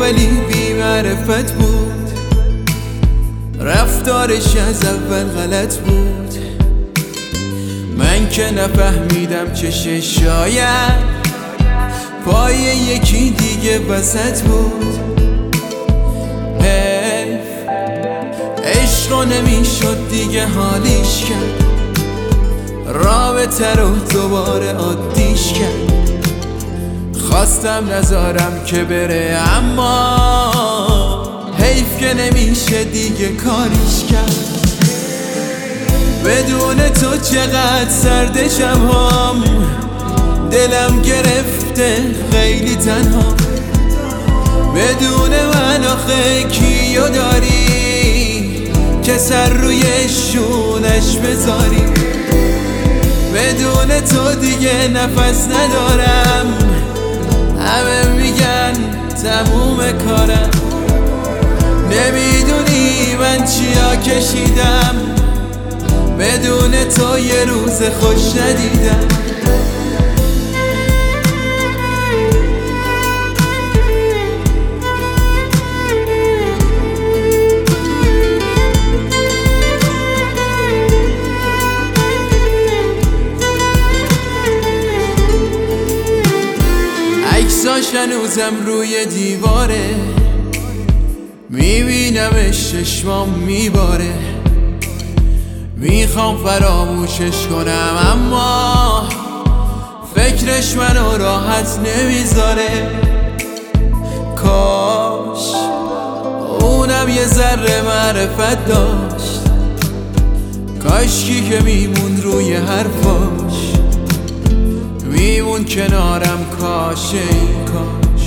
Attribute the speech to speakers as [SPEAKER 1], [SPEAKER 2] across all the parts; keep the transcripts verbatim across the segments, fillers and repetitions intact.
[SPEAKER 1] ولی بی معرفت بود، رفتارش از اول غلط بود. من که نفهمیدم چشه، شاید پای یکی دیگه وسط بود. حیف عشقا نمیشد دیگه حالیش کرد، رابطه رو دوباره عادیش کرد. خواستم نذارم که بره، اما حیف که نمیشه دیگه کاریش کرد. بدون تو چقدر سرد شبام، دلم گرفته خیلی تنها. بدون من آخه کیو داری که سر روی شونش بذاری؟ بدون تو دیگه نفس ندارم، همه میگن تموم کارم. نمیدونی من چیا کشیدم، بدون تو یه روز خوش ندیدم. عکساش هنوزم روی دیواره، میبینمش چشمام میباره. میخوام فراموشش کنم، اما فکرش منو راحت نمیذاره. کاش اونم یه ذره معرفت داشت، کاشکی که میمون روی حرفاش، میمون کنارم. کاش این کاش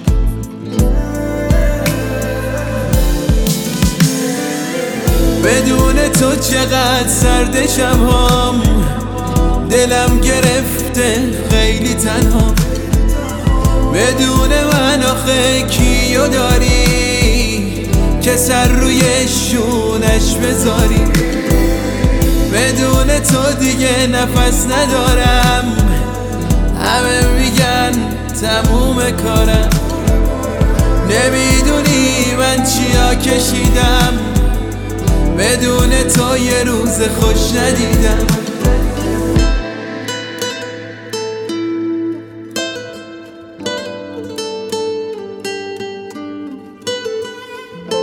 [SPEAKER 1] بدون تو چقدر سرد شبام، دلم گرفته خیلی تنها. بدون من آخه کیو داری که سر روی شونش بذاری؟ بدون تو دیگه نفس ندارم، همه میگن تموم کارم. نمیدونی من چیا کشیدم، بدون تو یه روز خوش ندیدم.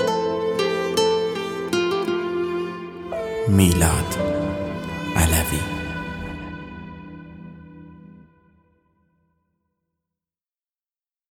[SPEAKER 2] میلاد علوی.